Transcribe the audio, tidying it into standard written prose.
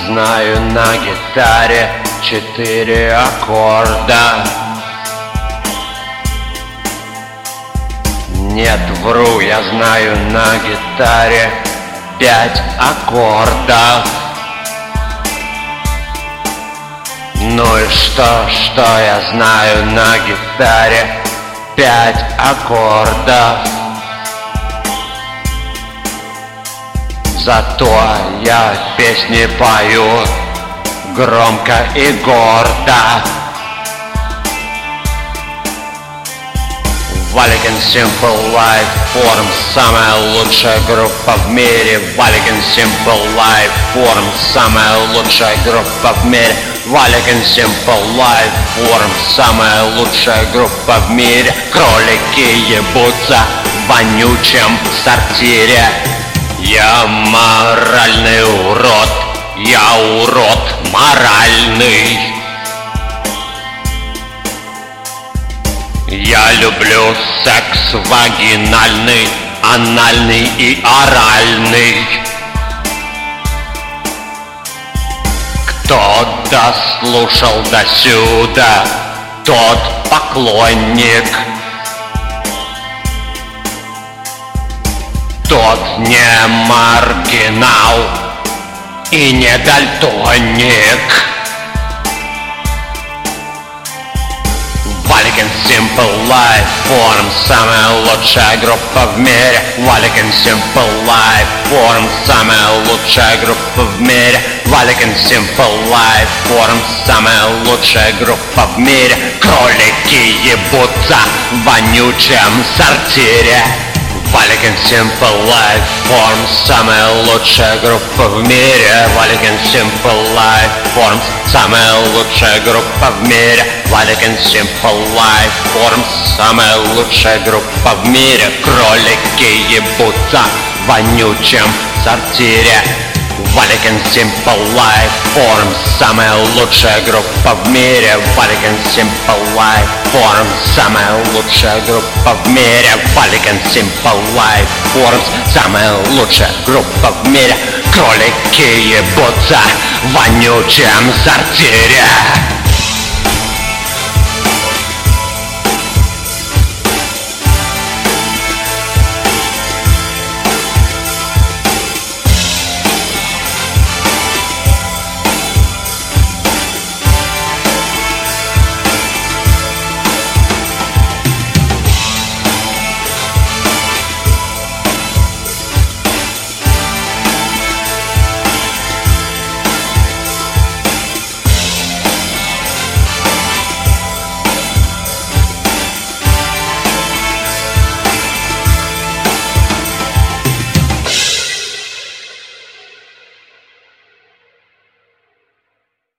знаю на гитаре 4 аккорда. Нет, вру, я знаю на гитаре 5 аккордов. Ну и что я знаю на гитаре 5 аккордов. Зато я песни пою громко и гордо. Валикин Simple Life Forum — самая лучшая группа в мире. Валикин Simple Life Forum — самая лучшая группа в мире. Валикин Simple Life Forum — самая лучшая группа в мире. Кролики ебутся в вонючем сортире. Я моральный урод, я урод моральный. Я люблю секс вагинальный, анальный и оральный. Кто дослушал до сюда, тот поклонник. Тот не маргинал и не дальтоник. Валикин Simple Life Forum — самая лучшая группа в мире. Валикин Simple Life Forum — самая лучшая группа в мире. Валикин Simple Life Forum — самая лучшая группа в мире. Кролики ебутся в вонючем сортире. Валикин Simple Life Forum — самая лучшая группа в мире. Валикин Simple Life Forum — самая лучшая группа в мире. Валикин Simple Life Forum — самая лучшая группа в мире. Кролики ебутся в вонючем сортире. Валикин Simple Life Forum — самая лучшая группа в мире. Валикин Simple Life Forum — самая лучшая группа в мире. Валикин Simple Life Forum — самая лучшая группа в мире. Кролики ебутся в вонючем сортире.